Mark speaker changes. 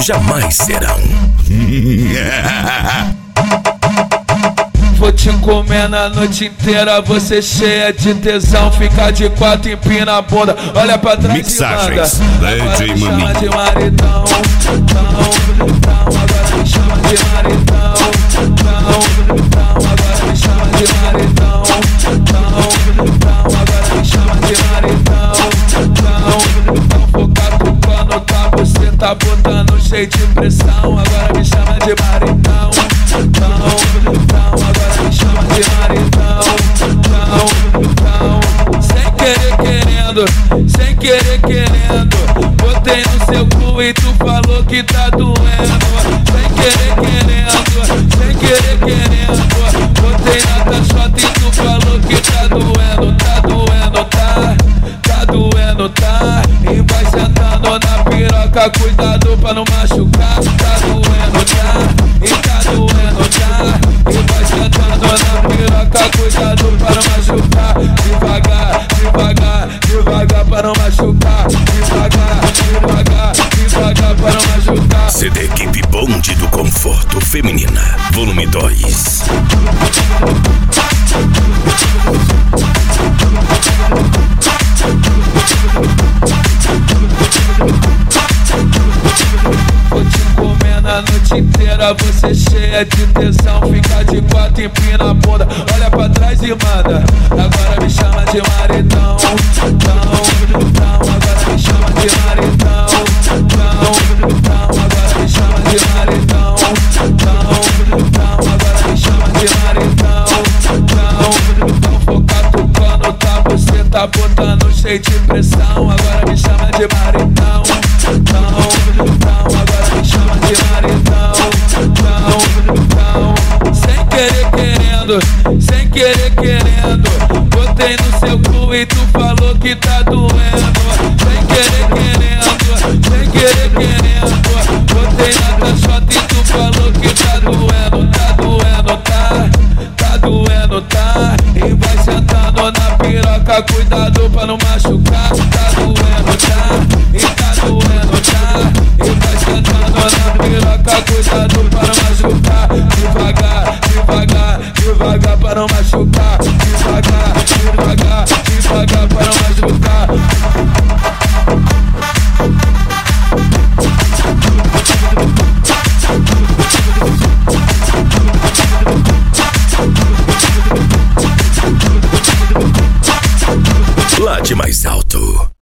Speaker 1: jamais serão.
Speaker 2: Vou te comer na noite inteira, você cheia de tesão. Fica de quatro, empina a bunda, olha pra trás.
Speaker 1: Mixagens,
Speaker 2: e manda.
Speaker 1: DJ Maninho.
Speaker 2: Agora me chama de maridão, agora me chama de maridão, agora me chama de maridão, agora me chama de maridão. Focado no pano, tá? Você tá botando cheio de pressão. Agora me chama de maridão, agora me chama de maridão, sem querer querendo, sem querer querendo. Botei no seu cu e tu falou que tá doendo. Sem querer querendo, sem querer querendo. Botei na caixota e tu falou que tá doendo, tá doendo, tá doendo, tá. E vai sentando na piroca, cuidado pra não machucar. Tá doendo, tá, e tá doendo, tá. E vai sentando na piroca, cuidado pra não machucar. Devagar, devagar, devagar pra não machucar. Devagar, devagar, devagar pra não machucar.
Speaker 1: CD Equipe Bonde do Conforto Feminina, volume 2.
Speaker 2: Vou te comer na noite inteira, você cheia de tesão. Fica de quatro, empina a bunda, olha pra trás e manda. Agora me chama de maridão, agora me chama de maridão, agora me chama de maridão, agora me chama de maridão. Focado no pano, tá? Você tá botando cheio de pressão. Agora me chama de maridão, agora me chama de maridão, sem querer querendo, sem querer querendo. Botei no seu cu e tu falou que tá doendo.